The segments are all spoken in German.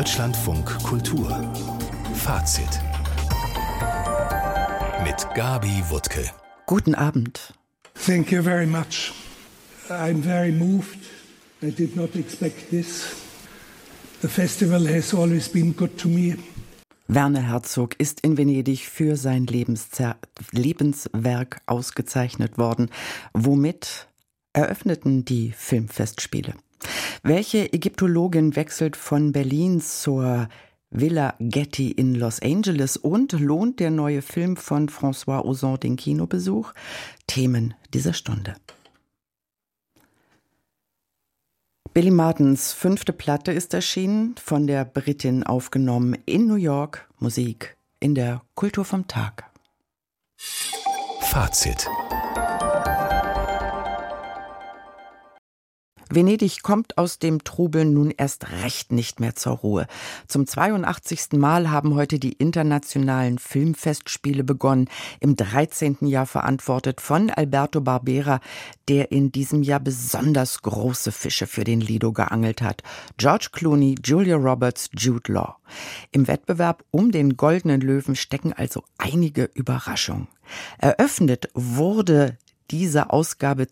Deutschlandfunk Kultur Fazit mit Gabi Wuttke. Guten Abend. Thank you very much. I'm very moved. I did not expect this. The festival has always been good to me. Werner Herzog ist in Venedig für sein Lebenswerk ausgezeichnet worden. Womit eröffneten die Filmfestspiele? Welche Ägyptologin wechselt von Berlin zur Villa Getty in Los Angeles und lohnt der neue Film von François Ozon den Kinobesuch? Themen dieser Stunde. Billy Martens 5. Platte ist erschienen, von der Britin aufgenommen in New York. Musik in der Kultur vom Tag. Fazit. Venedig kommt aus dem Trubel nun erst recht nicht mehr zur Ruhe. Zum 82. Mal haben heute die internationalen Filmfestspiele begonnen, im 13. Jahr verantwortet von Alberto Barbera, der in diesem Jahr besonders große Fische für den Lido geangelt hat. George Clooney, Julia Roberts, Jude Law. Im Wettbewerb um den Goldenen Löwen stecken also einige Überraschungen. Eröffnet wurde diese Ausgabe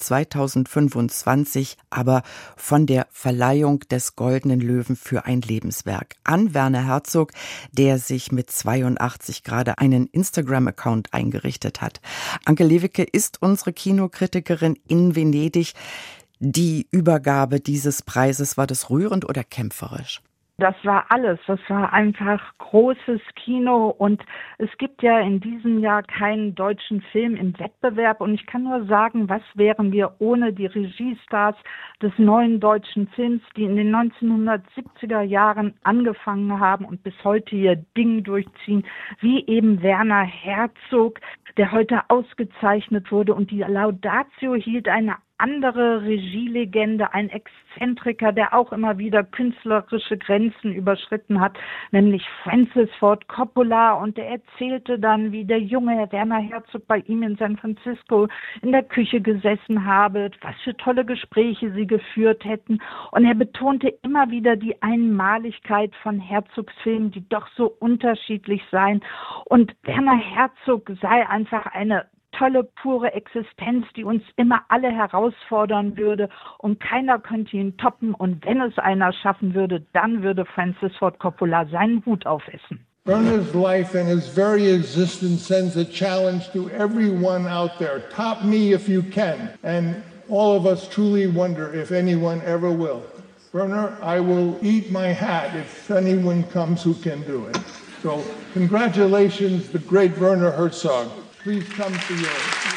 2025 aber von der Verleihung des Goldenen Löwen für ein Lebenswerk an Werner Herzog, der sich mit 82 gerade einen Instagram-Account eingerichtet hat. Anke Lewicke ist unsere Kinokritikerin in Venedig. Die Übergabe dieses Preises, war das rührend oder kämpferisch? Das war alles. Das war einfach großes Kino und es gibt ja in diesem Jahr keinen deutschen Film im Wettbewerb und ich kann nur sagen, was wären wir ohne die Regiestars des neuen deutschen Films, die in den 1970er Jahren angefangen haben und bis heute ihr Ding durchziehen, wie eben Werner Herzog, der heute ausgezeichnet wurde und die Laudatio hielt eine andere Regielegende, ein Exzentriker, der auch immer wieder künstlerische Grenzen überschritten hat, nämlich Francis Ford Coppola. Und der erzählte dann, wie der junge Werner Herzog bei ihm in San Francisco in der Küche gesessen habe, was für tolle Gespräche sie geführt hätten. Und er betonte immer wieder die Einmaligkeit von Herzogs Filmen, die doch so unterschiedlich seien. Und Werner Herzog sei einfach eine tolle, pure Existenz, die uns immer alle herausfordern würde und keiner könnte ihn toppen und wenn es einer schaffen würde, dann würde Francis Ford Coppola seinen Hut aufessen. Werner's life and his very existence sends a challenge to everyone out there. Top me if you can. And all of us truly wonder if anyone ever will. Werner, I will eat my hat if anyone comes who can do it. So congratulations, the great Werner Herzog. Please come to your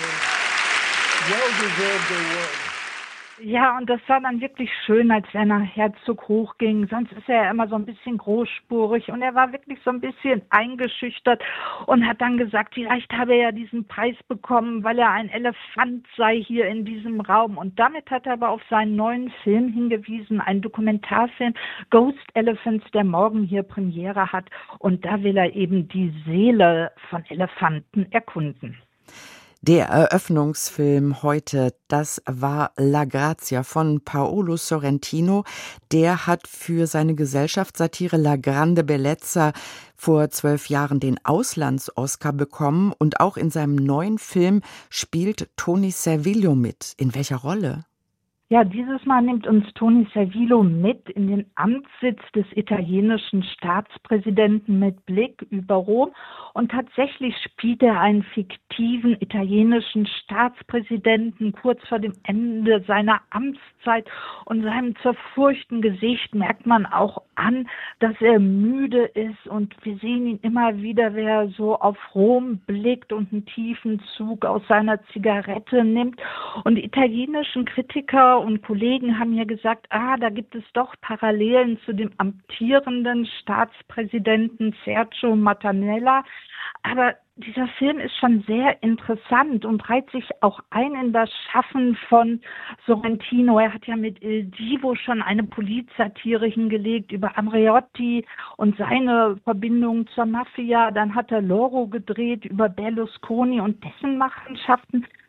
well-deserved award. Ja, und das war dann wirklich schön, als Werner Herzog hochging. Sonst ist er ja immer so ein bisschen großspurig und er war wirklich so ein bisschen eingeschüchtert und hat dann gesagt, vielleicht habe er ja diesen Preis bekommen, weil er ein Elefant sei hier in diesem Raum. Und damit hat er aber auf seinen neuen Film hingewiesen, einen Dokumentarfilm, Ghost Elephants, der morgen hier Premiere hat. Und da will er eben die Seele von Elefanten erkunden. Der Eröffnungsfilm heute, das war La Grazia von Paolo Sorrentino. Der hat für seine Gesellschaftssatire La Grande Bellezza vor 12 Jahren den Auslands-Oscar bekommen und auch in seinem neuen Film spielt Tony Servillo mit. In welcher Rolle? Ja, dieses Mal nimmt uns Tony Servillo mit in den Amtssitz des italienischen Staatspräsidenten mit Blick über Rom und tatsächlich spielt er einen fiktiven italienischen Staatspräsidenten kurz vor dem Ende seiner Amtszeit und seinem zerfurchten Gesicht merkt man auch an, dass er müde ist und wir sehen ihn immer wieder, wie er so auf Rom blickt und einen tiefen Zug aus seiner Zigarette nimmt und die italienischen Kritiker und Kollegen haben ja gesagt, da gibt es doch Parallelen zu dem amtierenden Staatspräsidenten Sergio Mattarella. Aber dieser Film ist schon sehr interessant und reiht sich auch ein in das Schaffen von Sorrentino. Er hat ja mit Il Divo schon eine Polizsatire hingelegt über Andreotti und seine Verbindung zur Mafia. Dann hat er Loro gedreht über Berlusconi und dessen Machenschaften.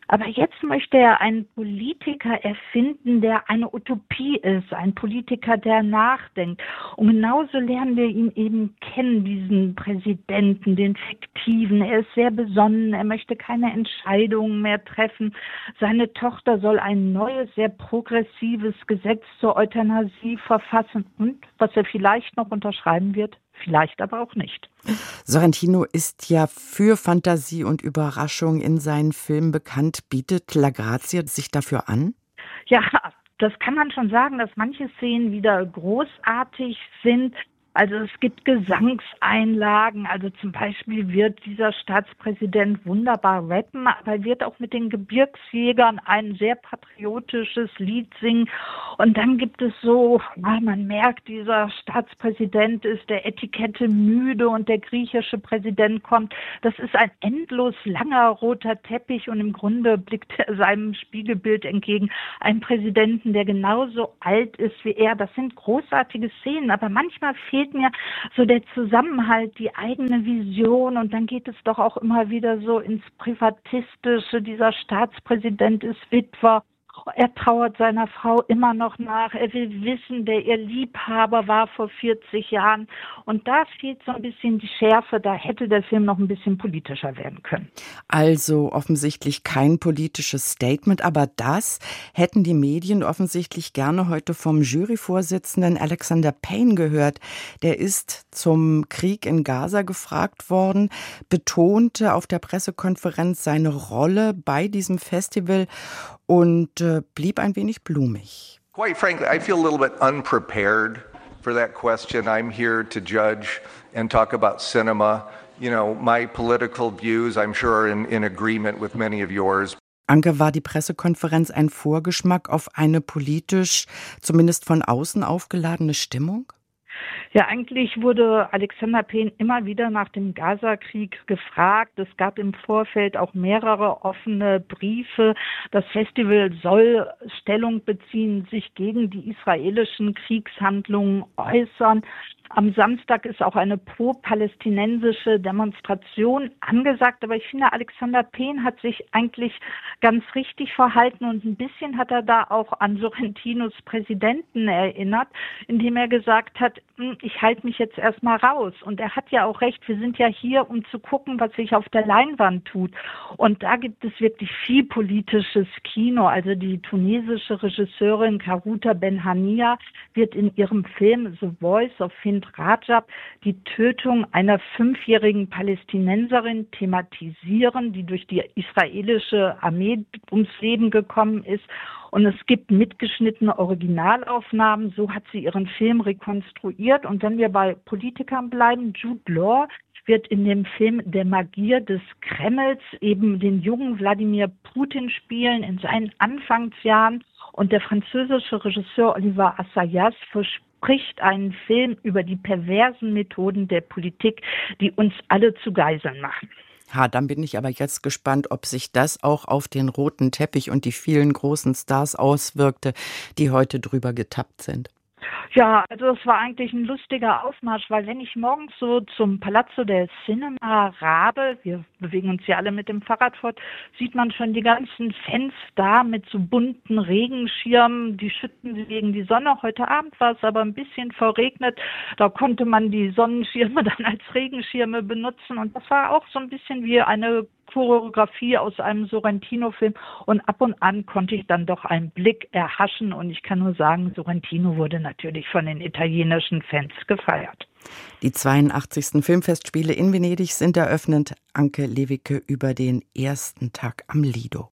Aber jetzt möchte er einen Politiker erfinden, der eine Utopie ist, ein Politiker, der nachdenkt. Und genauso lernen wir ihn eben kennen, diesen Präsidenten, den fiktiven. Er ist sehr besonnen, er möchte keine Entscheidungen mehr treffen. Seine Tochter soll ein neues, sehr progressives Gesetz zur Euthanasie verfassen. Und was er vielleicht noch unterschreiben wird, vielleicht aber auch nicht. Sorrentino ist ja für Fantasie und Überraschung in seinen Filmen bekannt. Bietet La Grazia sich dafür an? Ja, das kann man schon sagen, dass manche Szenen wieder großartig sind. Also es gibt Gesangseinlagen, also zum Beispiel wird dieser Staatspräsident wunderbar rappen, aber er wird auch mit den Gebirgsjägern ein sehr patriotisches Lied singen. Und dann gibt es so, man merkt, dieser Staatspräsident ist der Etikette müde und der griechische Präsident kommt. Das ist ein endlos langer roter Teppich und im Grunde blickt er seinem Spiegelbild entgegen. Ein Präsidenten, der genauso alt ist wie er. Das sind großartige Szenen, aber manchmal fehlt mir so der Zusammenhalt, die eigene Vision und dann geht es doch auch immer wieder so ins Privatistische. Dieser Staatspräsident ist Witwer. Er trauert seiner Frau immer noch nach. Er will wissen, wer ihr Liebhaber war vor 40 Jahren. Und da fehlt so ein bisschen die Schärfe. Da hätte der Film noch ein bisschen politischer werden können. Also offensichtlich kein politisches Statement, aber das hätten die Medien offensichtlich gerne heute vom Juryvorsitzenden Alexander Payne gehört. Der ist zum Krieg in Gaza gefragt worden, betonte auf der Pressekonferenz seine Rolle bei diesem Festival und blieb ein wenig blumig. Quite frankly, I feel a little bit unprepared for that question. I'm here to judge and talk about cinema. You know, my political views, I'm sure, are in agreement with many of yours. Anke, war die Pressekonferenz ein Vorgeschmack auf eine politisch, zumindest von außen aufgeladene Stimmung? Ja, eigentlich wurde Alexander Payne immer wieder nach dem Gaza-Krieg gefragt. Es gab im Vorfeld auch mehrere offene Briefe. Das Festival soll Stellung beziehen, sich gegen die israelischen Kriegshandlungen äußern. Am Samstag ist auch eine pro-palästinensische Demonstration angesagt, aber ich finde, Alexander Payne hat sich eigentlich ganz richtig verhalten und ein bisschen hat er da auch an Sorrentinos Präsidenten erinnert, indem er gesagt hat, ich halte mich jetzt erstmal raus. Und er hat ja auch recht, wir sind ja hier, um zu gucken, was sich auf der Leinwand tut. Und da gibt es wirklich viel politisches Kino. Also die tunesische Regisseurin Karuta Benhania wird in ihrem Film The Voice of Hind Rajab die Tötung einer 5-jährigen Palästinenserin thematisieren, die durch die israelische Armee ums Leben gekommen ist. Und es gibt mitgeschnittene Originalaufnahmen, so hat sie ihren Film rekonstruiert. Und wenn wir bei Politikern bleiben, Jude Law wird in dem Film Der Magier des Kremls eben den jungen Wladimir Putin spielen in seinen Anfangsjahren. Und der französische Regisseur Olivier Assayas verspricht einen Film über die perversen Methoden der Politik, die uns alle zu Geiseln machen. Dann bin ich aber jetzt gespannt, ob sich das auch auf den roten Teppich und die vielen großen Stars auswirkte, die heute drüber getappt sind. Ja, also es war eigentlich ein lustiger Aufmarsch, weil wenn ich morgens so zum Palazzo del Cinema rabe, wir bewegen uns ja alle mit dem Fahrrad fort, sieht man schon die ganzen Fans da mit so bunten Regenschirmen, die schütten sie gegen die Sonne. Heute Abend war es aber ein bisschen verregnet, da konnte man die Sonnenschirme dann als Regenschirme benutzen und das war auch so ein bisschen wie eine Choreografie aus einem Sorrentino-Film und ab und an konnte ich dann doch einen Blick erhaschen und ich kann nur sagen, Sorrentino wurde natürlich von den italienischen Fans gefeiert. Die 82. Filmfestspiele in Venedig sind eröffnet. Anke Lewicke über den ersten Tag am Lido.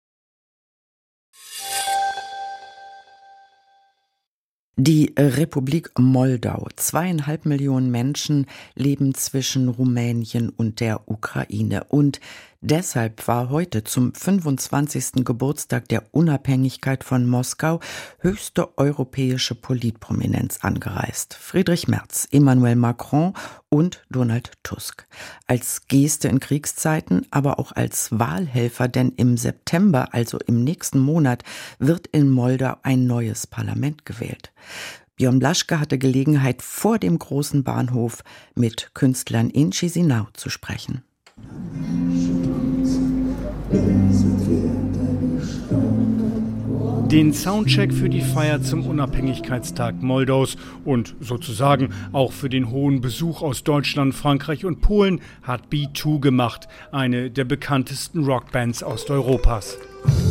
Die Republik Moldau. 2,5 Millionen Menschen leben zwischen Rumänien und der Ukraine. Und deshalb war heute zum 25. Geburtstag der Unabhängigkeit von Moskau höchste europäische Politprominenz angereist. Friedrich Merz, Emmanuel Macron und Donald Tusk. Als Geste in Kriegszeiten, aber auch als Wahlhelfer, denn im September, also im nächsten Monat, wird in Moldau ein neues Parlament gewählt. Björn Blaschke hatte Gelegenheit, vor dem großen Bahnhof mit Künstlern in Chișinău zu sprechen. Den Soundcheck für die Feier zum Unabhängigkeitstag Moldaus und sozusagen auch für den hohen Besuch aus Deutschland, Frankreich und Polen hat B2 gemacht, eine der bekanntesten Rockbands Osteuropas.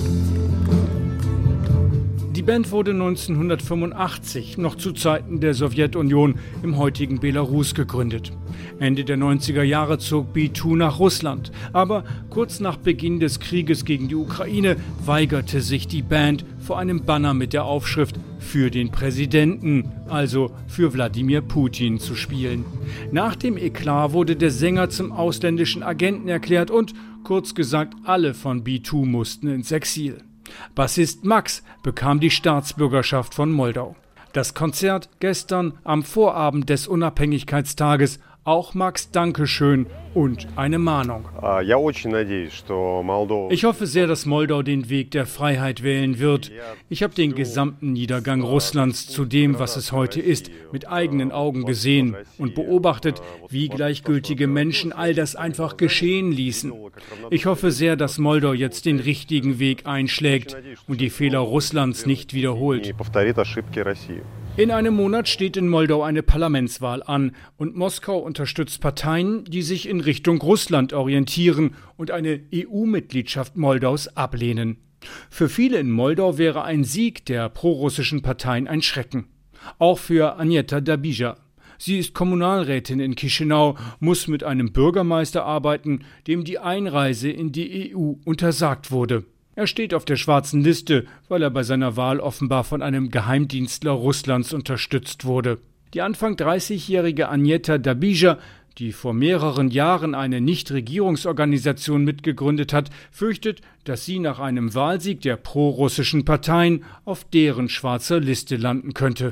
Die Band wurde 1985, noch zu Zeiten der Sowjetunion, im heutigen Belarus gegründet. Ende der 90er Jahre zog B2 nach Russland. Aber kurz nach Beginn des Krieges gegen die Ukraine weigerte sich die Band vor einem Banner mit der Aufschrift „Für den Präsidenten", also für Wladimir Putin, zu spielen. Nach dem Eklat wurde der Sänger zum ausländischen Agenten erklärt und, kurz gesagt, alle von B2 mussten ins Exil. Bassist Max bekam die Staatsbürgerschaft von Moldau. Das Konzert gestern am Vorabend des Unabhängigkeitstages. Auch Max Dankeschön und eine Mahnung. Ich hoffe sehr, dass Moldau den Weg der Freiheit wählen wird. Ich habe den gesamten Niedergang Russlands zu dem, was es heute ist, mit eigenen Augen gesehen und beobachtet, wie gleichgültige Menschen all das einfach geschehen ließen. Ich hoffe sehr, dass Moldau jetzt den richtigen Weg einschlägt und die Fehler Russlands nicht wiederholt. In einem Monat steht in Moldau eine Parlamentswahl an und Moskau unterstützt Parteien, die sich in Richtung Russland orientieren und eine EU-Mitgliedschaft Moldaus ablehnen. Für viele in Moldau wäre ein Sieg der prorussischen Parteien ein Schrecken. Auch für Anieta Dabija. Sie ist Kommunalrätin in Chișinău, muss mit einem Bürgermeister arbeiten, dem die Einreise in die EU untersagt wurde. Er steht auf der schwarzen Liste, weil er bei seiner Wahl offenbar von einem Geheimdienstler Russlands unterstützt wurde. Die Anfang 30-jährige Anieta Dabija, die vor mehreren Jahren eine Nichtregierungsorganisation mitgegründet hat, fürchtet, dass sie nach einem Wahlsieg der prorussischen Parteien auf deren schwarzer Liste landen könnte.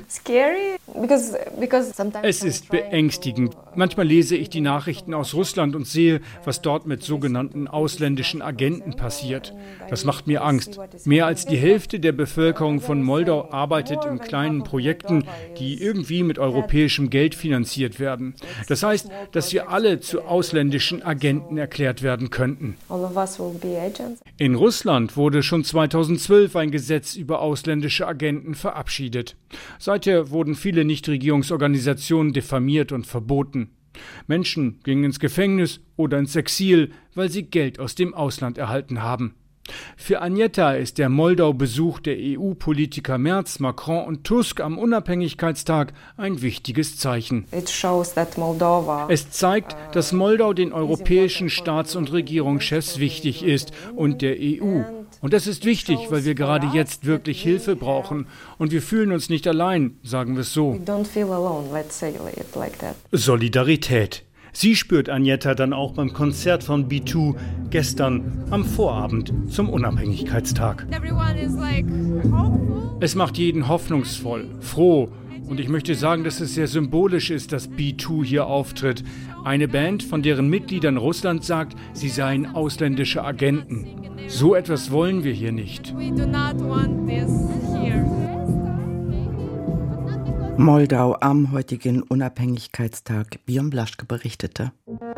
Es ist beängstigend. Manchmal lese ich die Nachrichten aus Russland und sehe, was dort mit sogenannten ausländischen Agenten passiert. Das macht mir Angst. Mehr als die Hälfte der Bevölkerung von Moldau arbeitet in kleinen Projekten, die irgendwie mit europäischem Geld finanziert werden. Das heißt, dass wir alle zu ausländischen Agenten erklärt werden könnten. In Russland wurde schon 2012 ein Gesetz über ausländische Agenten verabschiedet. Seither wurden viele Nichtregierungsorganisationen diffamiert und verboten. Menschen gingen ins Gefängnis oder ins Exil, weil sie Geld aus dem Ausland erhalten haben. Für Anieta ist der Moldau-Besuch der EU-Politiker Merz, Macron und Tusk am Unabhängigkeitstag ein wichtiges Zeichen. Es zeigt, dass Moldau den europäischen Staats- und Regierungschefs wichtig ist und der EU. Und das ist wichtig, weil wir gerade jetzt wirklich Hilfe brauchen. Und wir fühlen uns nicht allein, sagen wir es so. Solidarität. Sie spürt Anieta dann auch beim Konzert von B2 gestern am Vorabend zum Unabhängigkeitstag. Es macht jeden hoffnungsvoll, froh. Und ich möchte sagen, dass es sehr symbolisch ist, dass B2 hier auftritt. Eine Band, von deren Mitgliedern Russland sagt, sie seien ausländische Agenten. So etwas wollen wir hier nicht. Moldau am heutigen Unabhängigkeitstag. Björn Blaschke berichtete.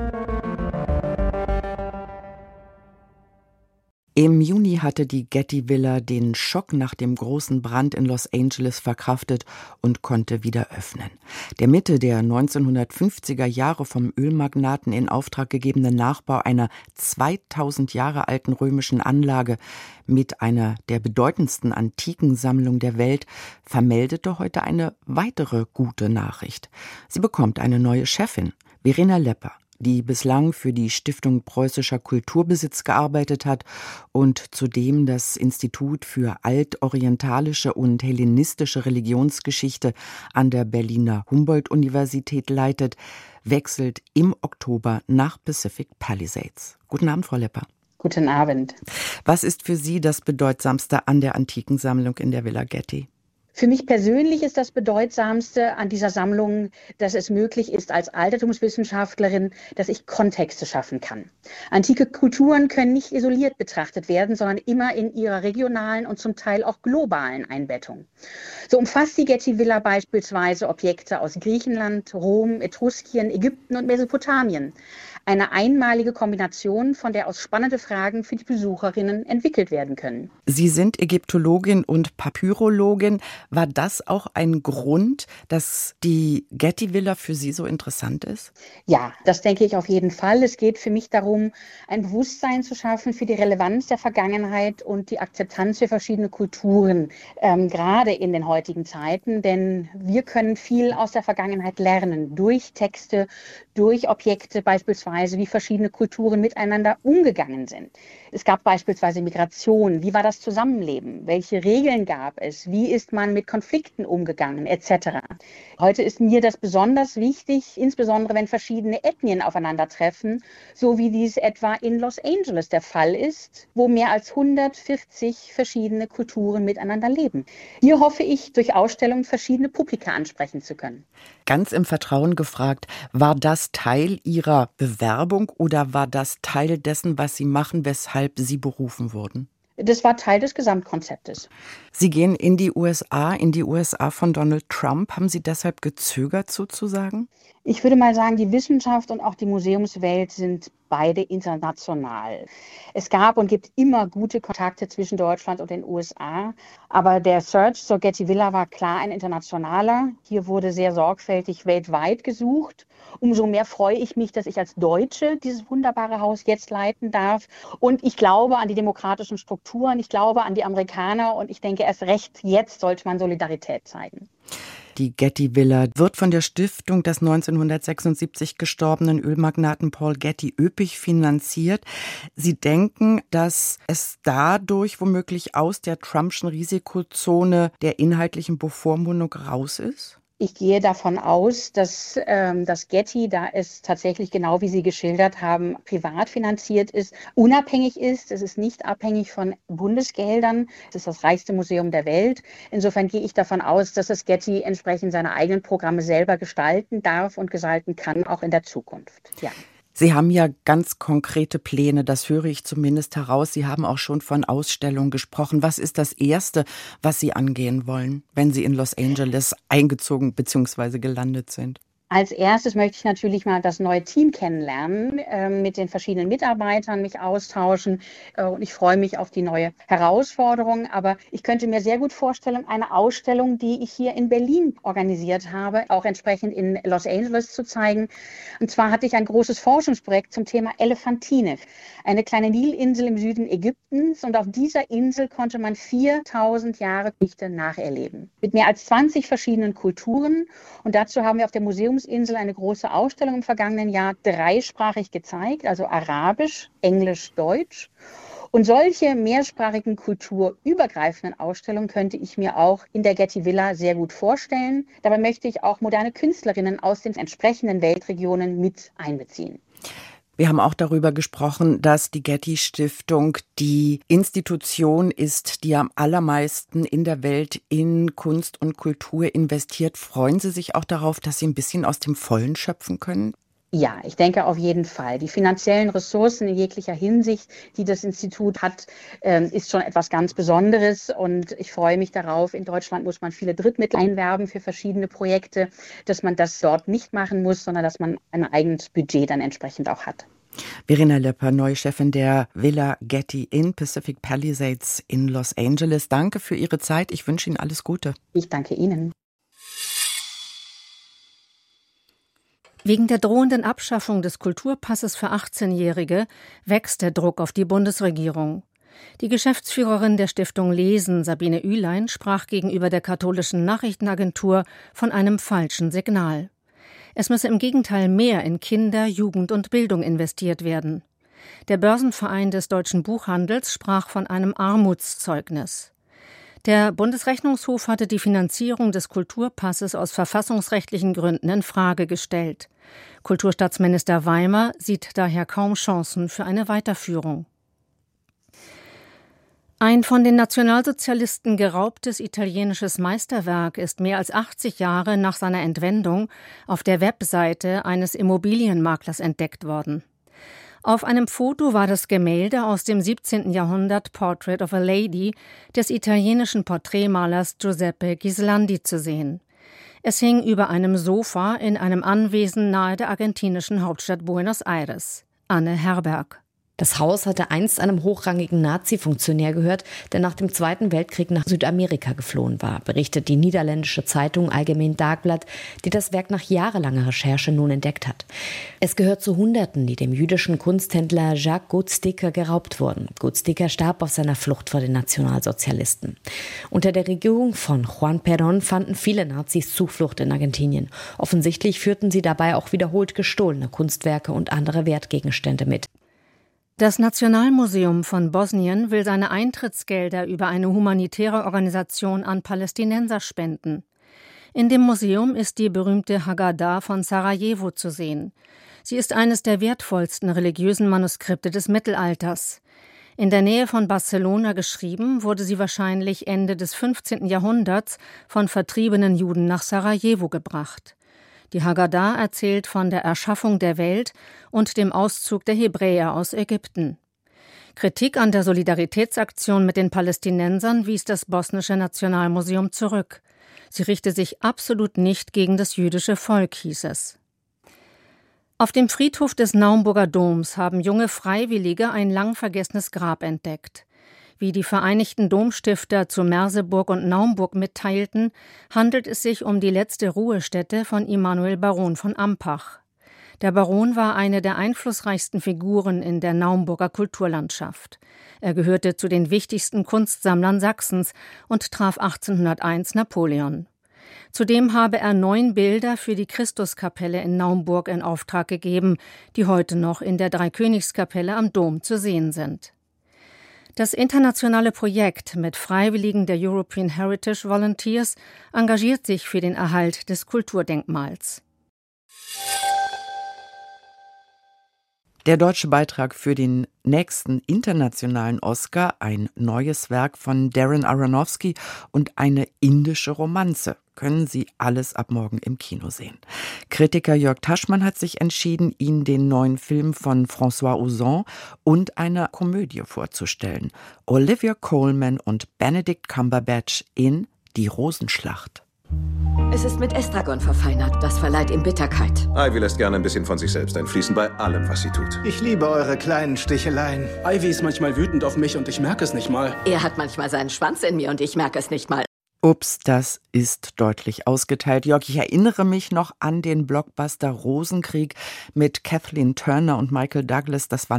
Im Juni hatte die Getty Villa den Schock nach dem großen Brand in Los Angeles verkraftet und konnte wieder öffnen. Der Mitte der 1950er Jahre vom Ölmagnaten in Auftrag gegebene Nachbau einer 2000 Jahre alten römischen Anlage mit einer der bedeutendsten Antikensammlungen der Welt vermeldete heute eine weitere gute Nachricht. Sie bekommt eine neue Chefin, Verena Lepper, die bislang für die Stiftung Preußischer Kulturbesitz gearbeitet hat und zudem das Institut für altorientalische und hellenistische Religionsgeschichte an der Berliner Humboldt-Universität leitet, wechselt im Oktober nach Pacific Palisades. Guten Abend, Frau Lepper. Guten Abend. Was ist für Sie das Bedeutsamste an der Antikensammlung in der Villa Getty? Für mich persönlich ist das Bedeutsamste an dieser Sammlung, dass es möglich ist als Altertumswissenschaftlerin, dass ich Kontexte schaffen kann. Antike Kulturen können nicht isoliert betrachtet werden, sondern immer in ihrer regionalen und zum Teil auch globalen Einbettung. So umfasst die Getty Villa beispielsweise Objekte aus Griechenland, Rom, Etruskien, Ägypten und Mesopotamien. Eine einmalige Kombination, von der aus spannende Fragen für die Besucherinnen entwickelt werden können. Sie sind Ägyptologin und Papyrologin. War das auch ein Grund, dass die Getty Villa für Sie so interessant ist? Ja, das denke ich auf jeden Fall. Es geht für mich darum, ein Bewusstsein zu schaffen für die Relevanz der Vergangenheit und die Akzeptanz für verschiedene Kulturen, gerade in den heutigen Zeiten. Denn wir können viel aus der Vergangenheit lernen, durch Texte, durch Objekte beispielsweise, wie verschiedene Kulturen miteinander umgegangen sind. Es gab beispielsweise Migration. Wie war das Zusammenleben? Welche Regeln gab es? Wie ist man mit Konflikten umgegangen, etc. Heute ist mir das besonders wichtig, insbesondere wenn verschiedene Ethnien aufeinandertreffen, so wie dies etwa in Los Angeles der Fall ist, wo mehr als 140 verschiedene Kulturen miteinander leben. Hier hoffe ich, durch Ausstellungen verschiedene Publika ansprechen zu können. Ganz im Vertrauen gefragt, war das Teil Ihrer Bewerbung oder war das Teil dessen, was Sie machen, weshalb Sie berufen wurden? Das war Teil des Gesamtkonzeptes. Sie gehen in die USA von Donald Trump. Haben Sie deshalb gezögert, zuzusagen? Ich würde mal sagen, die Wissenschaft und auch die Museumswelt sind beide international. Es gab und gibt immer gute Kontakte zwischen Deutschland und den USA, aber der Search zur Getty Villa war klar ein internationaler. Hier wurde sehr sorgfältig weltweit gesucht. Umso mehr freue ich mich, dass ich als Deutsche dieses wunderbare Haus jetzt leiten darf. Und ich glaube an die demokratischen Strukturen, ich glaube an die Amerikaner und ich denke, erst recht jetzt sollte man Solidarität zeigen. Die Getty Villa wird von der Stiftung des 1976 gestorbenen Ölmagnaten Paul Getty üppig finanziert. Sie denken, dass es dadurch womöglich aus der Trumpschen Risikozone der inhaltlichen Bevormundung raus ist? Ich gehe davon aus, dass das Getty, da es tatsächlich genau wie Sie geschildert haben, privat finanziert ist, unabhängig ist. Es ist nicht abhängig von Bundesgeldern. Es ist das reichste Museum der Welt. Insofern gehe ich davon aus, dass das Getty entsprechend seine eigenen Programme selber gestalten darf und gestalten kann, auch in der Zukunft. Ja. Sie haben ja ganz konkrete Pläne, das höre ich zumindest heraus. Sie haben auch schon von Ausstellungen gesprochen. Was ist das Erste, was Sie angehen wollen, wenn Sie in Los Angeles eingezogen bzw. gelandet sind? Als erstes möchte ich natürlich mal das neue Team kennenlernen, mit den verschiedenen Mitarbeitern mich austauschen. Und ich freue mich auf die neue Herausforderung. Aber ich könnte mir sehr gut vorstellen, eine Ausstellung, die ich hier in Berlin organisiert habe, auch entsprechend in Los Angeles zu zeigen. Und zwar hatte ich ein großes Forschungsprojekt zum Thema Elephantine, eine kleine Nilinsel im Süden Ägyptens. Und auf dieser Insel konnte man 4000 Jahre Geschichte nacherleben. Mit mehr als 20 verschiedenen Kulturen. Und dazu haben wir auf der Museumsinsel eine große Ausstellung im vergangenen Jahr dreisprachig gezeigt, also Arabisch, Englisch, Deutsch. Und solche mehrsprachigen kulturübergreifenden Ausstellungen könnte ich mir auch in der Getty Villa sehr gut vorstellen. Dabei möchte ich auch moderne Künstlerinnen aus den entsprechenden Weltregionen mit einbeziehen. Wir haben auch darüber gesprochen, dass die Getty-Stiftung die Institution ist, die am allermeisten in der Welt in Kunst und Kultur investiert. Freuen Sie sich auch darauf, dass Sie ein bisschen aus dem Vollen schöpfen können? Ja, ich denke auf jeden Fall. Die finanziellen Ressourcen in jeglicher Hinsicht, die das Institut hat, ist schon etwas ganz Besonderes. Und ich freue mich darauf. In Deutschland muss man viele Drittmittel einwerben für verschiedene Projekte, dass man das dort nicht machen muss, sondern dass man ein eigenes Budget dann entsprechend auch hat. Verena Lepper, neue Chefin der Villa Getty in Pacific Palisades in Los Angeles. Danke für Ihre Zeit. Ich wünsche Ihnen alles Gute. Ich danke Ihnen. Wegen der drohenden Abschaffung des Kulturpasses für 18-Jährige wächst der Druck auf die Bundesregierung. Die Geschäftsführerin der Stiftung Lesen, Sabine Ülein, sprach gegenüber der katholischen Nachrichtenagentur von einem falschen Signal. Es müsse im Gegenteil mehr in Kinder, Jugend und Bildung investiert werden. Der Börsenverein des deutschen Buchhandels sprach von einem Armutszeugnis. Der Bundesrechnungshof hatte die Finanzierung des Kulturpasses aus verfassungsrechtlichen Gründen in Frage gestellt. Kulturstaatsminister Weimer sieht daher kaum Chancen für eine Weiterführung. Ein von den Nationalsozialisten geraubtes italienisches Meisterwerk ist mehr als 80 Jahre nach seiner Entwendung auf der Webseite eines Immobilienmaklers entdeckt worden. Auf einem Foto war das Gemälde aus dem 17. Jahrhundert Portrait of a Lady des italienischen Porträtmalers Giuseppe Ghislandi zu sehen. Es hing über einem Sofa in einem Anwesen nahe der argentinischen Hauptstadt Buenos Aires. Anne Herberg. Das Haus hatte einst einem hochrangigen Nazi-Funktionär gehört, der nach dem Zweiten Weltkrieg nach Südamerika geflohen war, berichtet die niederländische Zeitung Algemeen Dagblad, die das Werk nach jahrelanger Recherche nun entdeckt hat. Es gehört zu Hunderten, die dem jüdischen Kunsthändler Jacques Gutzticker geraubt wurden. Gutzticker starb auf seiner Flucht vor den Nationalsozialisten. Unter der Regierung von Juan Perón fanden viele Nazis Zuflucht in Argentinien. Offensichtlich führten sie dabei auch wiederholt gestohlene Kunstwerke und andere Wertgegenstände mit. Das Nationalmuseum von Bosnien will seine Eintrittsgelder über eine humanitäre Organisation an Palästinenser spenden. In dem Museum ist die berühmte Haggadah von Sarajevo zu sehen. Sie ist eines der wertvollsten religiösen Manuskripte des Mittelalters. In der Nähe von Barcelona geschrieben, wurde sie wahrscheinlich Ende des 15. Jahrhunderts von vertriebenen Juden nach Sarajevo gebracht. Die Haggadah erzählt von der Erschaffung der Welt und dem Auszug der Hebräer aus Ägypten. Kritik an der Solidaritätsaktion mit den Palästinensern wies das Bosnische Nationalmuseum zurück. Sie richte sich absolut nicht gegen das jüdische Volk, hieß es. Auf dem Friedhof des Naumburger Doms haben junge Freiwillige ein lang vergessenes Grab entdeckt. Wie die Vereinigten Domstifter zu Merseburg und Naumburg mitteilten, handelt es sich um die letzte Ruhestätte von Immanuel Baron von Ampach. Der Baron war eine der einflussreichsten Figuren in der Naumburger Kulturlandschaft. Er gehörte zu den wichtigsten Kunstsammlern Sachsens und traf 1801 Napoleon. Zudem habe er 9 Bilder für die Christuskapelle in Naumburg in Auftrag gegeben, die heute noch in der Dreikönigskapelle am Dom zu sehen sind. Das internationale Projekt mit Freiwilligen der European Heritage Volunteers engagiert sich für den Erhalt des Kulturdenkmals. Der deutsche Beitrag für den nächsten internationalen Oscar, ein neues Werk von Darren Aronofsky und eine indische Romanze, können Sie alles ab morgen im Kino sehen. Kritiker Jörg Taschmann hat sich entschieden, Ihnen den neuen Film von François Ozon und eine Komödie vorzustellen. Olivia Colman und Benedict Cumberbatch in Die Rosenschlacht. Es ist mit Estragon verfeinert. Das verleiht ihm Bitterkeit. Ivy lässt gerne ein bisschen von sich selbst einfließen bei allem, was sie tut. Ich liebe eure kleinen Sticheleien. Ivy ist manchmal wütend auf mich und ich merke es nicht mal. Er hat manchmal seinen Schwanz in mir und ich merke es nicht mal. Ups, das ist deutlich ausgeteilt. Jörg, ich erinnere mich noch an den Blockbuster Rosenkrieg mit Kathleen Turner und Michael Douglas. Das war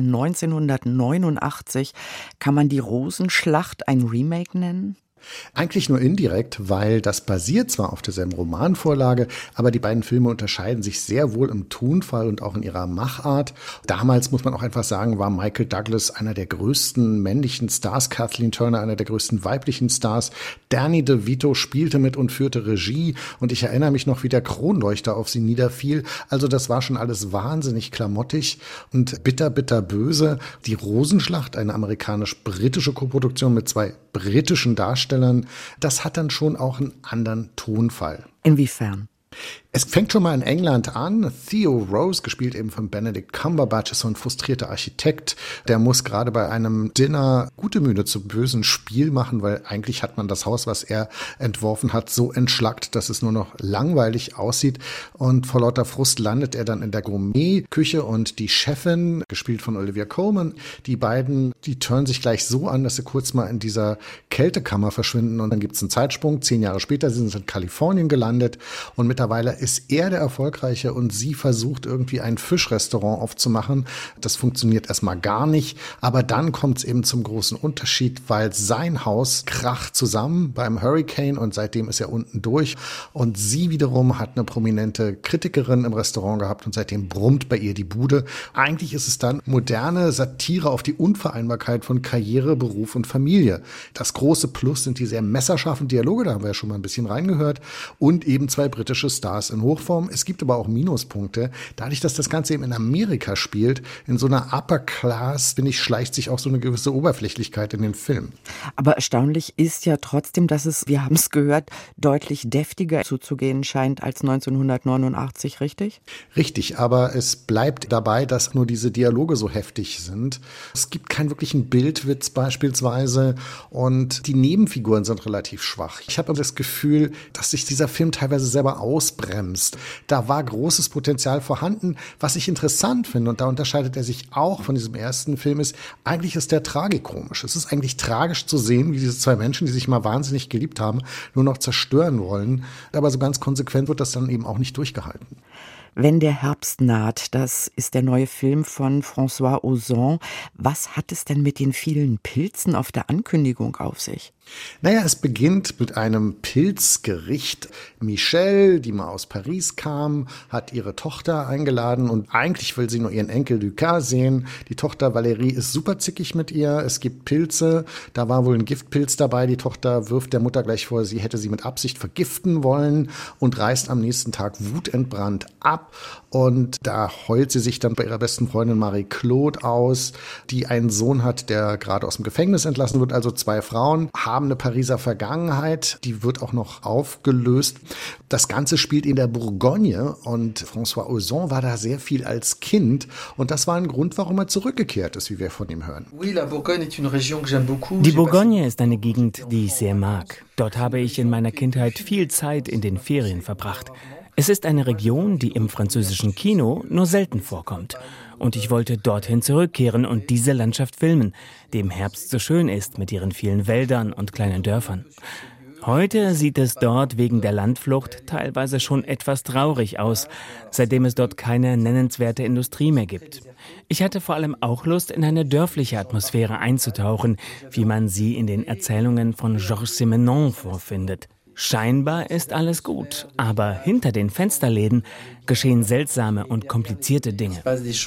1989. Kann man die Rosenschlacht ein Remake nennen? Eigentlich nur indirekt, weil das basiert zwar auf derselben Romanvorlage, aber die beiden Filme unterscheiden sich sehr wohl im Tonfall und auch in ihrer Machart. Damals, muss man auch einfach sagen, war Michael Douglas einer der größten männlichen Stars, Kathleen Turner einer der größten weiblichen Stars. Danny DeVito spielte mit und führte Regie und ich erinnere mich noch, wie der Kronleuchter auf sie niederfiel. Also das war schon alles wahnsinnig klamottig und bitter, bitter böse. Die Rosenschlacht, eine amerikanisch-britische Koproduktion mit 2 britischen Darstellern, das hat dann schon auch einen anderen Tonfall. Inwiefern? Es fängt schon mal in England an. Theo Rose, gespielt eben von Benedict Cumberbatch, ist so ein frustrierter Architekt. Der muss gerade bei einem Dinner gute Mühe zu bösen Spiel machen, weil eigentlich hat man das Haus, was er entworfen hat, so entschlackt, dass es nur noch langweilig aussieht. Und vor lauter Frust landet er dann in der Gourmet-Küche und die Chefin, gespielt von Olivia Colman, die beiden, die turnen sich gleich so an, dass sie kurz mal in dieser Kältekammer verschwinden und dann gibt es einen Zeitsprung. 10 Jahre später sind sie in Kalifornien gelandet und mittlerweile ist er der Erfolgreiche und sie versucht irgendwie ein Fischrestaurant aufzumachen. Das funktioniert erstmal gar nicht, aber dann kommt es eben zum großen Unterschied, weil sein Haus kracht zusammen beim Hurricane und seitdem ist er unten durch und sie wiederum hat eine prominente Kritikerin im Restaurant gehabt und seitdem brummt bei ihr die Bude. Eigentlich ist es dann moderne Satire auf die Unvereinbarkeit von Karriere, Beruf und Familie. Das große Plus sind die sehr messerscharfen Dialoge, da haben wir ja schon mal ein bisschen reingehört und eben 2 britische britische Stars in Hochform. Es gibt aber auch Minuspunkte. Dadurch, dass das Ganze eben in Amerika spielt, in so einer Upper Class, finde ich, schleicht sich auch so eine gewisse Oberflächlichkeit in den Film. Aber erstaunlich ist ja trotzdem, dass es, wir haben es gehört, deutlich deftiger zuzugehen scheint als 1989, richtig? Richtig, aber es bleibt dabei, dass nur diese Dialoge so heftig sind. Es gibt keinen wirklichen Bildwitz beispielsweise und die Nebenfiguren sind relativ schwach. Ich habe das Gefühl, dass sich dieser Film teilweise selber ausbremst. Da war großes Potenzial vorhanden. Was ich interessant finde, und da unterscheidet er sich auch von diesem ersten Film, ist, eigentlich ist der tragikomisch. Es ist eigentlich tragisch zu sehen, wie diese zwei Menschen, die sich mal wahnsinnig geliebt haben, nur noch zerstören wollen. Aber so ganz konsequent wird das dann eben auch nicht durchgehalten. Wenn der Herbst naht, das ist der neue Film von François Ozon. Was hat es denn mit den vielen Pilzen auf der Ankündigung auf sich? Naja, es beginnt mit einem Pilzgericht. Michelle, die mal aus Paris kam, hat ihre Tochter eingeladen und eigentlich will sie nur ihren Enkel Lucas sehen. Die Tochter Valérie ist super zickig mit ihr. Es gibt Pilze. Da war wohl ein Giftpilz dabei. Die Tochter wirft der Mutter gleich vor, sie hätte sie mit Absicht vergiften wollen und reist am nächsten Tag wutentbrannt ab. Und da heult sie sich dann bei ihrer besten Freundin Marie-Claude aus, die einen Sohn hat, der gerade aus dem Gefängnis entlassen wird. Also zwei Frauen haben eine Pariser Vergangenheit, die wird auch noch aufgelöst. Das Ganze spielt in der Bourgogne und François Ozon war da sehr viel als Kind und das war ein Grund, warum er zurückgekehrt ist, wie wir von ihm hören. Die Bourgogne ist eine Gegend, die ich sehr mag. Dort habe ich in meiner Kindheit viel Zeit in den Ferien verbracht. Es ist eine Region, die im französischen Kino nur selten vorkommt. Und ich wollte dorthin zurückkehren und diese Landschaft filmen, die im Herbst so schön ist mit ihren vielen Wäldern und kleinen Dörfern. Heute sieht es dort wegen der Landflucht teilweise schon etwas traurig aus, seitdem es dort keine nennenswerte Industrie mehr gibt. Ich hatte vor allem auch Lust, in eine dörfliche Atmosphäre einzutauchen, wie man sie in den Erzählungen von Georges Simenon vorfindet. Scheinbar ist alles gut, aber hinter den Fensterläden geschehen seltsame und komplizierte Dinge.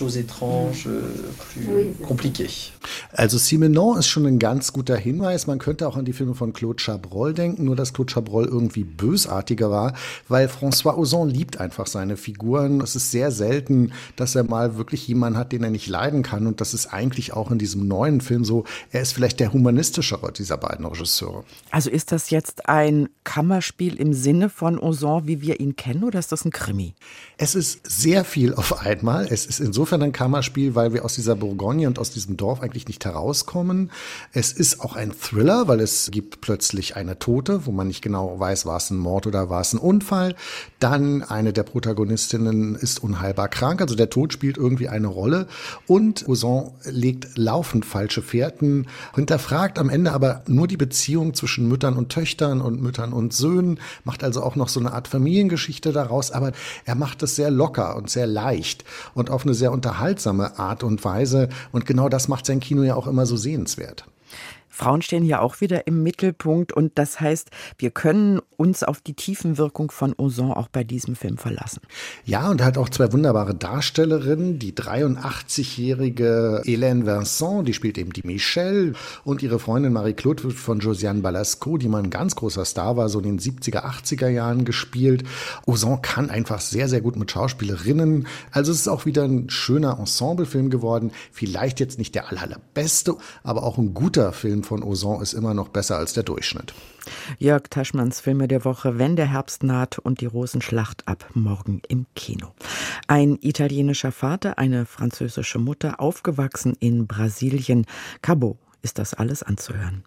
Also Simenon ist schon ein ganz guter Hinweis. Man könnte auch an die Filme von Claude Chabrol denken, nur dass Claude Chabrol irgendwie bösartiger war, weil François Ozon liebt einfach seine Figuren. Es ist sehr selten, dass er mal wirklich jemanden hat, den er nicht leiden kann. Und das ist eigentlich auch in diesem neuen Film so. Er ist vielleicht der humanistischere dieser beiden Regisseure. Also ist das jetzt ein Kammerspiel im Sinne von Ozon, wie wir ihn kennen, oder ist das ein Krimi? Es ist sehr viel auf einmal. Es ist insofern ein Kammerspiel, weil wir aus dieser Bourgogne und aus diesem Dorf eigentlich nicht herauskommen. Es ist auch ein Thriller, weil es gibt plötzlich eine Tote, wo man nicht genau weiß, war es ein Mord oder war es ein Unfall. Dann eine der Protagonistinnen ist unheilbar krank, also der Tod spielt irgendwie eine Rolle. Und Ozon legt laufend falsche Fährten, hinterfragt am Ende aber nur die Beziehung zwischen Müttern und Töchtern und Müttern und Söhnen, macht also auch noch so eine Art Familiengeschichte daraus, aber er macht es sehr locker und sehr leicht und auf eine sehr unterhaltsame Art und Weise. Und genau das macht sein Kino ja auch immer so sehenswert. Frauen stehen hier auch wieder im Mittelpunkt und das heißt, wir können uns auf die Tiefenwirkung von Ozon auch bei diesem Film verlassen. Ja, und er hat auch zwei wunderbare Darstellerinnen. Die 83-jährige Hélène Vincent, die spielt eben die Michelle, und ihre Freundin Marie-Claude wird von Josiane Balasco, die mal ein ganz großer Star war, so in den 70er, 80er Jahren gespielt. Ozon kann einfach sehr, sehr gut mit Schauspielerinnen. Also es ist auch wieder ein schöner Ensemblefilm geworden. Vielleicht jetzt nicht der allerbeste, aber auch ein guter Film von Ozon ist immer noch besser als der Durchschnitt. Jörg Taschmanns Filme der Woche, wenn der Herbst naht und die Rosenschlacht ab morgen im Kino. Ein italienischer Vater, eine französische Mutter, aufgewachsen in Brasilien. Cabo ist das alles anzuhören.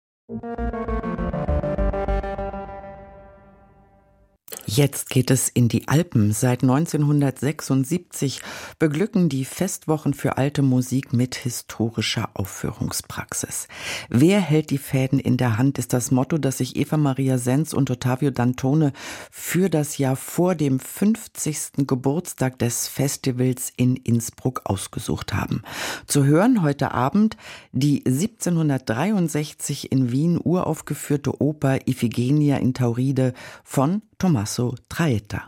Jetzt geht es in die Alpen. Seit 1976 beglücken die Festwochen für alte Musik mit historischer Aufführungspraxis. Wer hält die Fäden in der Hand, ist das Motto, das sich Eva Maria Senz und Ottavio Dantone für das Jahr vor dem 50. Geburtstag des Festivals in Innsbruck ausgesucht haben. Zu hören heute Abend die 1763 in Wien uraufgeführte Oper Iphigenia in Tauride von Tommaso Traetta.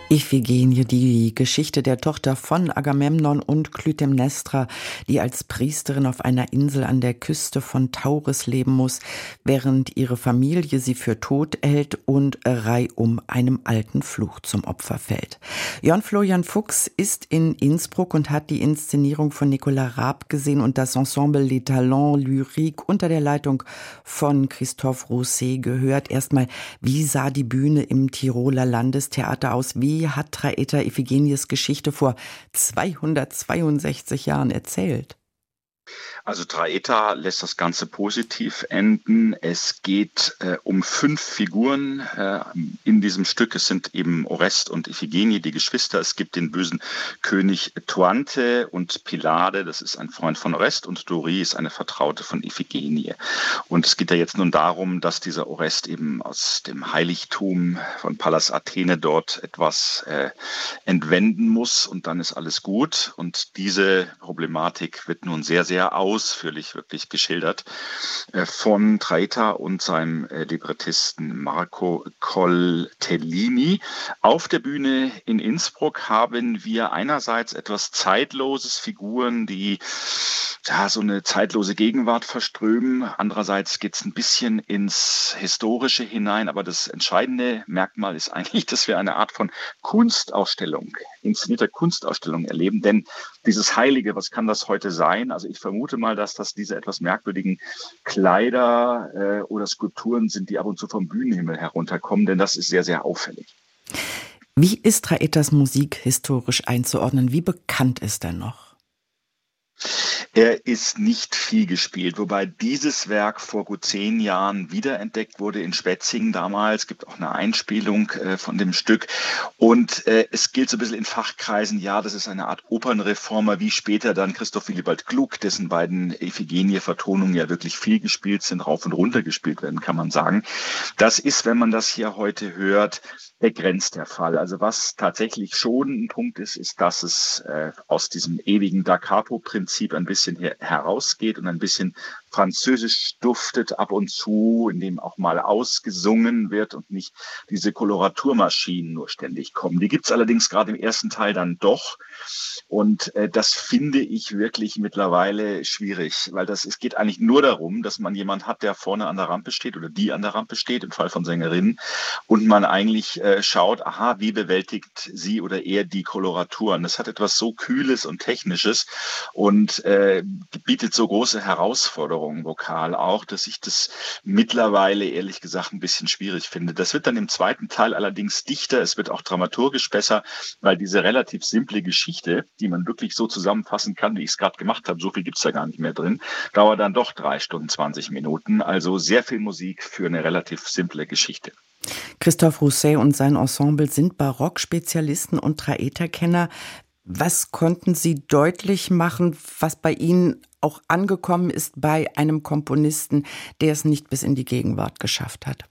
Iphigenie, die Geschichte der Tochter von Agamemnon und Klytämnestra, die als Priesterin auf einer Insel an der Küste von Tauris leben muss, während ihre Familie sie für tot hält und reihum einem alten Fluch zum Opfer fällt. Jörn Florian Fuchs ist in Innsbruck und hat die Inszenierung von Nicolas Raab gesehen und das Ensemble Les Talents Lyriques unter der Leitung von Christophe Rousset gehört. Erstmal, wie sah die Bühne im Tiroler Landestheater aus? Wie hat Traeta Iphigenies Geschichte vor 262 Jahren erzählt? Also Traeta lässt das Ganze positiv enden. Es geht um 5 Figuren in diesem Stück. Es sind eben Orest und Iphigenie, die Geschwister. Es gibt den bösen König Tuante und Pylade, das ist ein Freund von Orest, und Dori ist eine Vertraute von Iphigenie. Und es geht ja jetzt nun darum, dass dieser Orest eben aus dem Heiligtum von Pallas Athene dort etwas entwenden muss und dann ist alles gut. Und diese Problematik wird nun sehr, sehr ausführlich wirklich geschildert von Traeta und seinem Librettisten Marco Coltellini. Auf der Bühne in Innsbruck haben wir einerseits etwas Zeitloses, Figuren, die so eine zeitlose Gegenwart verströmen. Andererseits geht es ein bisschen ins Historische hinein, aber das entscheidende Merkmal ist eigentlich, dass wir eine Art von Kunstausstellung, inszenierter Kunstausstellung erleben, denn dieses Heilige, was kann das heute sein? Also ich vermute mal, dass das diese etwas merkwürdigen Kleider oder Skulpturen sind, die ab und zu vom Bühnenhimmel herunterkommen, denn das ist sehr, sehr auffällig. Wie ist Traetas Musik historisch einzuordnen? Wie bekannt ist er noch? Er ist nicht viel gespielt, wobei dieses Werk vor gut 10 Jahren wiederentdeckt wurde in Schwetzingen damals. Es gibt auch eine Einspielung von dem Stück. Und es gilt so ein bisschen in Fachkreisen, ja, das ist eine Art Opernreformer, wie später dann Christoph Willibald Gluck, dessen beiden Iphigenie-Vertonungen ja wirklich viel gespielt sind, rauf und runter gespielt werden, kann man sagen. Das ist, wenn man das hier heute hört, begrenzt der Fall. Also was tatsächlich schon ein Punkt ist, ist, dass es aus diesem ewigen Da Capo-Prinzip ein bisschen herausgeht und ein bisschen französisch duftet ab und zu, in dem auch mal ausgesungen wird und nicht diese Koloraturmaschinen nur ständig kommen. Die gibt's allerdings gerade im ersten Teil dann doch. Und das finde ich wirklich mittlerweile schwierig, weil es geht eigentlich nur darum, dass man jemand hat, der vorne an der Rampe steht oder die an der Rampe steht, im Fall von Sängerinnen, und man eigentlich schaut, aha, wie bewältigt sie oder er die Koloraturen. Das hat etwas so Kühles und Technisches und bietet so große Herausforderungen vokal auch, dass ich das mittlerweile ehrlich gesagt ein bisschen schwierig finde. Das wird dann im zweiten Teil allerdings dichter, es wird auch dramaturgisch besser, weil diese relativ simple Geschichte, die man wirklich so zusammenfassen kann, wie ich es gerade gemacht habe, so viel gibt es da gar nicht mehr drin, dauert dann doch 3 Stunden 20 Minuten. Also sehr viel Musik für eine relativ simple Geschichte. Christophe Rousset und sein Ensemble sind Barockspezialisten und Traeta-Kenner. Was konnten Sie deutlich machen, was bei Ihnen auch angekommen ist bei einem Komponisten, der es nicht bis in die Gegenwart geschafft hat?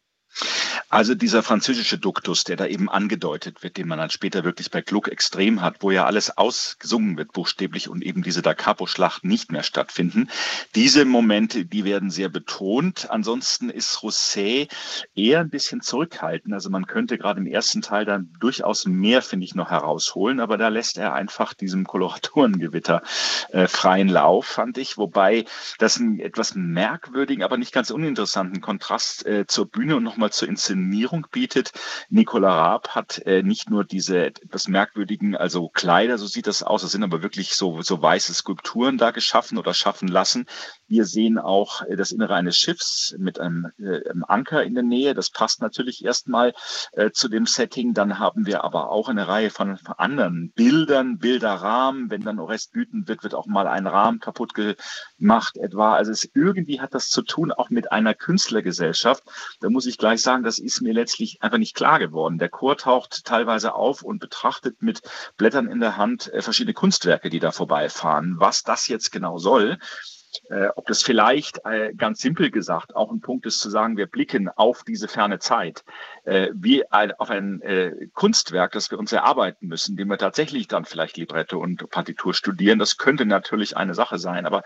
Also dieser französische Duktus, der da eben angedeutet wird, den man dann später wirklich bei Gluck extrem hat, wo ja alles ausgesungen wird buchstäblich und eben diese Da Capo-Schlachten nicht mehr stattfinden. Diese Momente, die werden sehr betont. Ansonsten ist Rousset eher ein bisschen zurückhaltend. Also man könnte gerade im ersten Teil dann durchaus mehr, finde ich, noch herausholen, aber da lässt er einfach diesem Koloraturengewitter freien Lauf, fand ich. Wobei das einen etwas merkwürdigen, aber nicht ganz uninteressanten Kontrast zur Bühne und nochmal zur Inszenierung bietet. Nicolas Raab hat nicht nur diese etwas merkwürdigen, also Kleider, so sieht das aus, das sind aber wirklich so weiße Skulpturen da geschaffen oder schaffen lassen. Wir sehen auch das Innere eines Schiffs mit einem Anker in der Nähe. Das passt natürlich erstmal zu dem Setting. Dann haben wir aber auch eine Reihe von anderen Bildern, Bilderrahmen. Wenn dann Orest wütend wird, wird auch mal ein Rahmen kaputt gemacht etwa. Also irgendwie hat das zu tun auch mit einer Künstlergesellschaft. Da muss ich gleich sagen, das ist mir letztlich einfach nicht klar geworden. Der Chor taucht teilweise auf und betrachtet mit Blättern in der Hand verschiedene Kunstwerke, die da vorbeifahren. Was das jetzt genau soll, ob das vielleicht ganz simpel gesagt auch ein Punkt ist zu sagen, wir blicken auf diese ferne Zeit, wie auf ein Kunstwerk, das wir uns erarbeiten müssen, dem wir tatsächlich dann vielleicht Libretto und Partitur studieren. Das könnte natürlich eine Sache sein, aber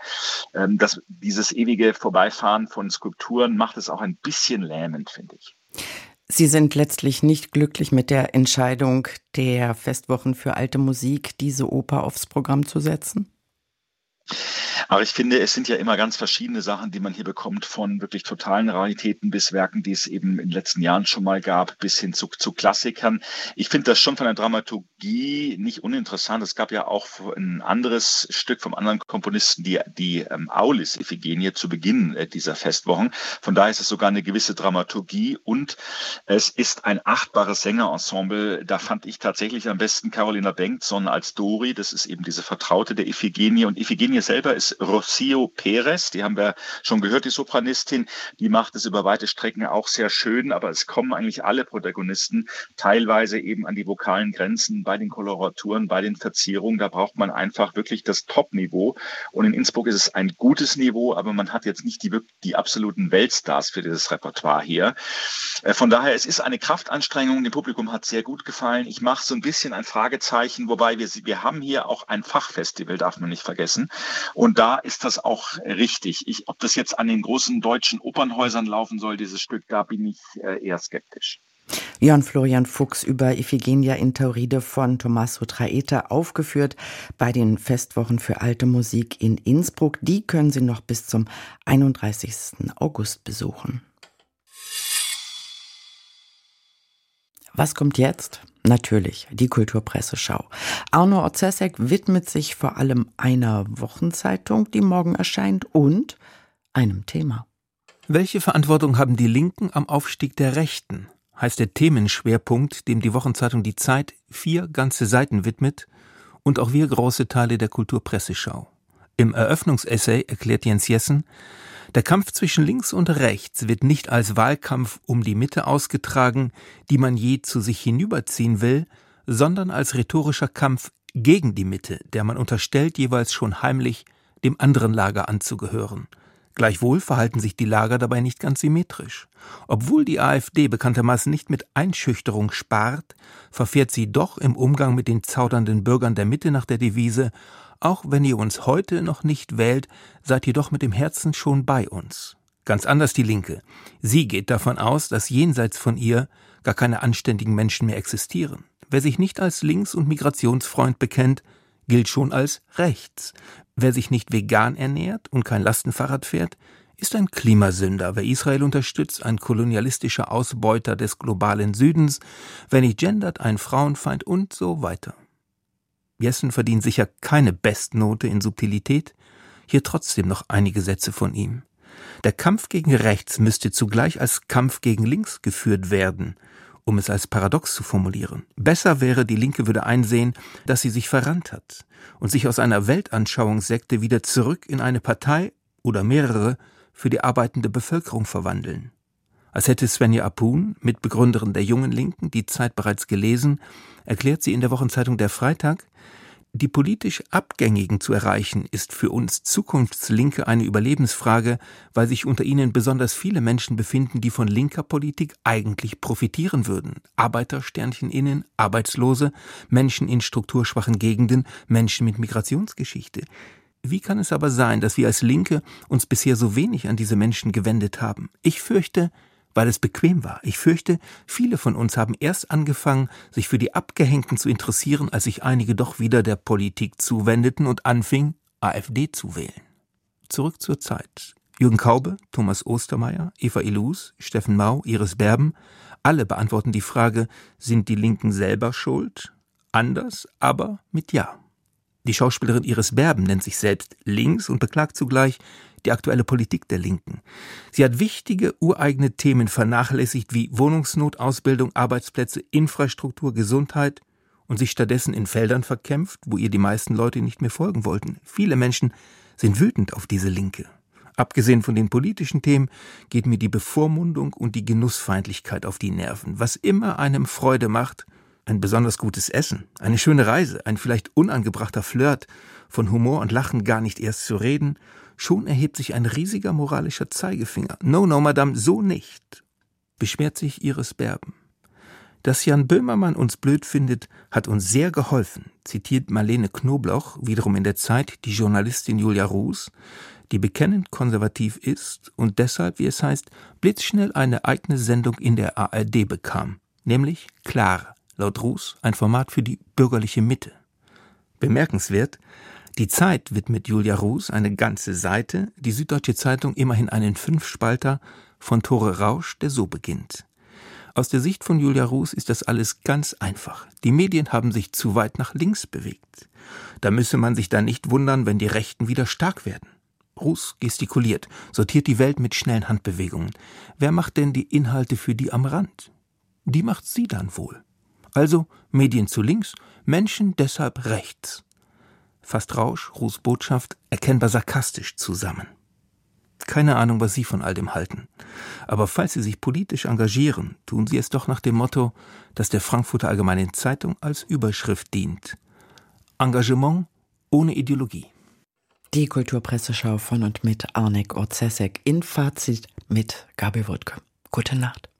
dieses ewige Vorbeifahren von Skulpturen macht es auch ein bisschen lähmend, finde ich. Sie sind letztlich nicht glücklich mit der Entscheidung der Festwochen für alte Musik, diese Oper aufs Programm zu setzen? Aber ich finde, es sind ja immer ganz verschiedene Sachen, die man hier bekommt, von wirklich totalen Raritäten bis Werken, die es eben in den letzten Jahren schon mal gab, bis hin zu Klassikern. Ich finde das schon von der Dramaturgie nicht uninteressant. Es gab ja auch ein anderes Stück vom anderen Komponisten, die Aulis-Iphigenie zu Beginn dieser Festwochen. Von daher ist es sogar eine gewisse Dramaturgie und es ist ein achtbares Sängerensemble. Da fand ich tatsächlich am besten Carolina Bengtsson als Dori. Das ist eben diese Vertraute der Iphigenie. Und Iphigenie selber ist Rocio Perez, die haben wir schon gehört, die Sopranistin, die macht es über weite Strecken auch sehr schön, aber es kommen eigentlich alle Protagonisten teilweise eben an die vokalen Grenzen bei den Koloraturen, bei den Verzierungen, da braucht man einfach wirklich das Top-Niveau und in Innsbruck ist es ein gutes Niveau, aber man hat jetzt nicht die absoluten Weltstars für dieses Repertoire hier. Von daher, es ist eine Kraftanstrengung, dem Publikum hat es sehr gut gefallen. Ich mache so ein bisschen ein Fragezeichen, wobei wir haben hier auch ein Fachfestival, darf man nicht vergessen. Und da ist das auch richtig. Ob das jetzt an den großen deutschen Opernhäusern laufen soll, dieses Stück, da bin ich eher skeptisch. Jörn Florian Fuchs über Iphigenia in Tauride von Tommaso Traetta aufgeführt bei den Festwochen für alte Musik in Innsbruck. Die können Sie noch bis zum 31. August besuchen. Was kommt jetzt? Natürlich, die Kulturpresseschau. Arno Orzesek widmet sich vor allem einer Wochenzeitung, die morgen erscheint, und einem Thema. Welche Verantwortung haben die Linken am Aufstieg der Rechten? Heißt der Themenschwerpunkt, dem die Wochenzeitung Die Zeit 4 ganze Seiten widmet und auch wir große Teile der Kulturpresseschau. Im Eröffnungsessay erklärt Jens Jessen, der Kampf zwischen links und rechts wird nicht als Wahlkampf um die Mitte ausgetragen, die man je zu sich hinüberziehen will, sondern als rhetorischer Kampf gegen die Mitte, der man unterstellt, jeweils schon heimlich dem anderen Lager anzugehören. Gleichwohl verhalten sich die Lager dabei nicht ganz symmetrisch. Obwohl die AfD bekanntermaßen nicht mit Einschüchterung spart, verfährt sie doch im Umgang mit den zaudernden Bürgern der Mitte nach der Devise: Auch wenn ihr uns heute noch nicht wählt, seid ihr doch mit dem Herzen schon bei uns. Ganz anders die Linke. Sie geht davon aus, dass jenseits von ihr gar keine anständigen Menschen mehr existieren. Wer sich nicht als Links- und Migrationsfreund bekennt, gilt schon als rechts. Wer sich nicht vegan ernährt und kein Lastenfahrrad fährt, ist ein Klimasünder. Wer Israel unterstützt, ein kolonialistischer Ausbeuter des globalen Südens. Wer nicht gendert, ein Frauenfeind und so weiter. Jessen verdient sicher keine Bestnote in Subtilität, hier trotzdem noch einige Sätze von ihm. Der Kampf gegen rechts müsste zugleich als Kampf gegen links geführt werden, um es als Paradox zu formulieren. Besser wäre, die Linke würde einsehen, dass sie sich verrannt hat und sich aus einer Weltanschauungssekte wieder zurück in eine Partei oder mehrere für die arbeitende Bevölkerung verwandeln. Als hätte Svenja Apun, Mitbegründerin der Jungen Linken, die Zeit bereits gelesen, erklärt sie in der Wochenzeitung Der Freitag: Die politisch Abgängigen zu erreichen, ist für uns Zukunftslinke eine Überlebensfrage, weil sich unter ihnen besonders viele Menschen befinden, die von linker Politik eigentlich profitieren würden. ArbeitersternchInnen, Arbeitslose, Menschen in strukturschwachen Gegenden, Menschen mit Migrationsgeschichte. Wie kann es aber sein, dass wir als Linke uns bisher so wenig an diese Menschen gewendet haben? Ich fürchte, weil es bequem war. Ich fürchte, viele von uns haben erst angefangen, sich für die Abgehängten zu interessieren, als sich einige doch wieder der Politik zuwendeten und anfingen, AfD zu wählen. Zurück zur Zeit. Jürgen Kaube, Thomas Ostermeier, Eva Illouz, Steffen Mau, Iris Berben, alle beantworten die Frage: Sind die Linken selber schuld? Anders, aber mit Ja. Die Schauspielerin Iris Berben nennt sich selbst links und beklagt zugleich die aktuelle Politik der Linken. Sie hat wichtige, ureigene Themen vernachlässigt wie Wohnungsnot, Ausbildung, Arbeitsplätze, Infrastruktur, Gesundheit und sich stattdessen in Feldern verkämpft, wo ihr die meisten Leute nicht mehr folgen wollten. Viele Menschen sind wütend auf diese Linke. Abgesehen von den politischen Themen geht mir die Bevormundung und die Genussfeindlichkeit auf die Nerven. Was immer einem Freude macht, ein besonders gutes Essen, eine schöne Reise, ein vielleicht unangebrachter Flirt, von Humor und Lachen gar nicht erst zu reden, schon erhebt sich ein riesiger moralischer Zeigefinger. No, Madame, so nicht, beschwert sich Iris Berben. Dass Jan Böhmermann uns blöd findet, hat uns sehr geholfen, zitiert Marlene Knobloch, wiederum in der Zeit die Journalistin Julia Roos, die bekennend konservativ ist und deshalb, wie es heißt, blitzschnell eine eigene Sendung in der ARD bekam, nämlich Klar, laut Roos ein Format für die bürgerliche Mitte. Bemerkenswert, die Zeit widmet Julia Roos eine ganze Seite, die Süddeutsche Zeitung immerhin einen 5-Spalter von Tore Rausch, der so beginnt. Aus der Sicht von Julia Roos ist das alles ganz einfach. Die Medien haben sich zu weit nach links bewegt. Da müsse man sich dann nicht wundern, wenn die Rechten wieder stark werden. Roos gestikuliert, sortiert die Welt mit schnellen Handbewegungen. Wer macht denn die Inhalte für die am Rand? Die macht sie dann wohl. Also Medien zu links, Menschen deshalb rechts. Fasst Rausch, Roos Botschaft, erkennbar sarkastisch zusammen. Keine Ahnung, was Sie von all dem halten. Aber falls Sie sich politisch engagieren, tun Sie es doch nach dem Motto, das der Frankfurter Allgemeinen Zeitung als Überschrift dient. Engagement ohne Ideologie. Die Kulturpresseschau von und mit Arnek Orzesek in Fazit mit Gabi Wuttke. Gute Nacht.